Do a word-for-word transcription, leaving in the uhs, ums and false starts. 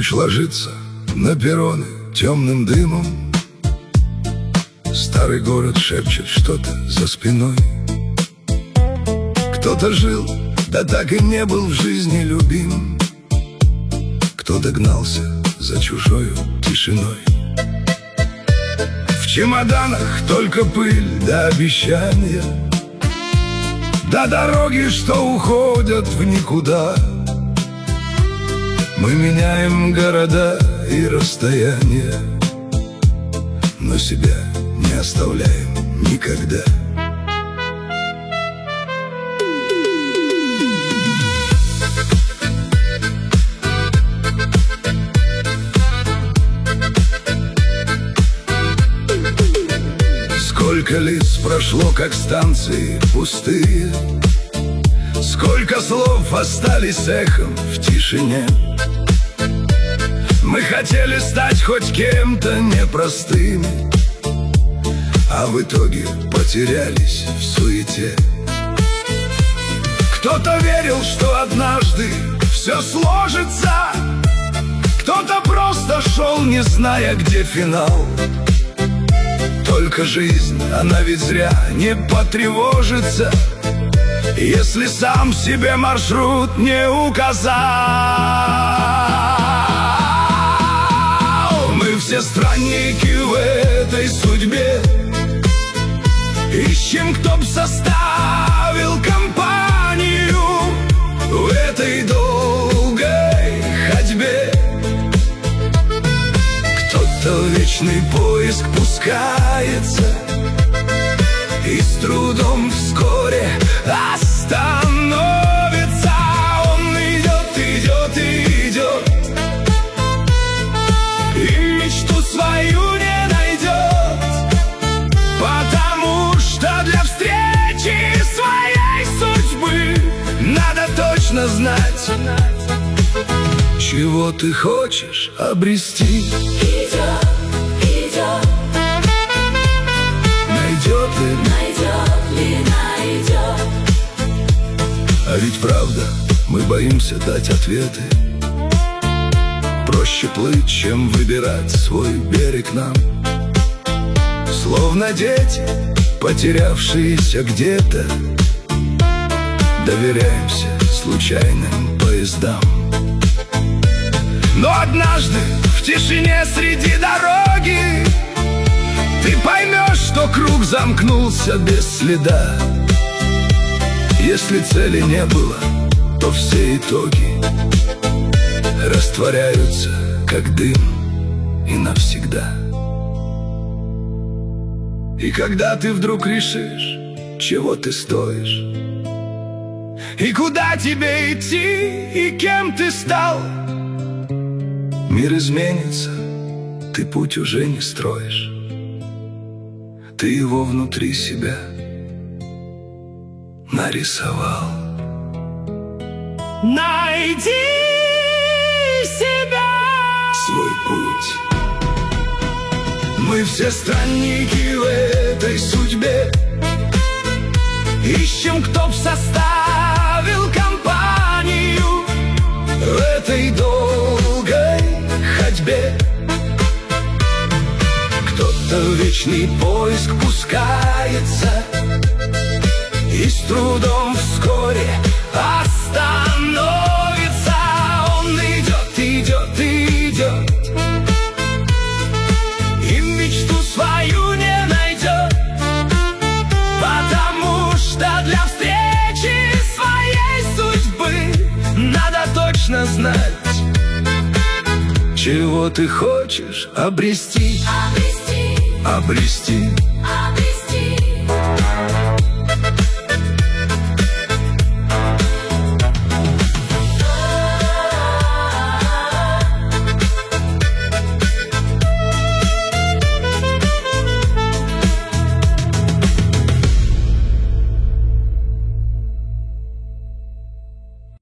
Ночь ложится на перроны темным дымом. Старый город шепчет что-то за спиной. Кто-то жил, да так и не был в жизни любим. Кто догнался за чужою тишиной. В чемоданах только пыль да обещания, да дороги, что уходят в никуда. Мы меняем города и расстояния, но себя не оставляем никогда. Сколько лиц прошло, как станции пустые, сколько слов остались эхом в тишине. Мы хотели стать хоть кем-то непростыми, а в итоге потерялись в суете. Кто-то верил, что однажды все сложится, кто-то просто шел, не зная, где финал. Только жизнь, она ведь зря не потревожится, если сам себе маршрут не указал. Мы все странники в этой судьбе, ищем, кто б составил компанию в этой долгой ходьбе. Кто-то в вечный поиск пускается и с трудом вскоре остановится. Он идет, идет и идет, и мечту свою не найдет, потому что для встречи своей судьбы надо точно знать, чего ты хочешь обрести. Идет, идет, найдет ли, найдет ли, найдет. А ведь правда, мы боимся дать ответы. Проще плыть, чем выбирать свой берег нам. Словно дети, потерявшиеся где-то, доверяемся случайным поездам. Но однажды в тишине среди дороги ты поймешь, что круг замкнулся без следа. Если цели не было, то все итоги растворяются, как дым, и навсегда. И когда ты вдруг решишь, чего ты стоишь, и куда тебе идти, и кем ты стал, мир изменится, ты путь уже не строишь, ты его внутри себя нарисовал. Найди себя, свой путь. Мы все странники в этой судьбе, ищем, кто б составил компанию в этой долгой ходьбе. Кто-то в вечный поиск пускается и с трудом вскоре остановится. Он идет, идет, идет, и мечту свою не найдет, потому что для встречи своей судьбы надо точно знать, чего ты хочешь обрести. обрести, Обрести,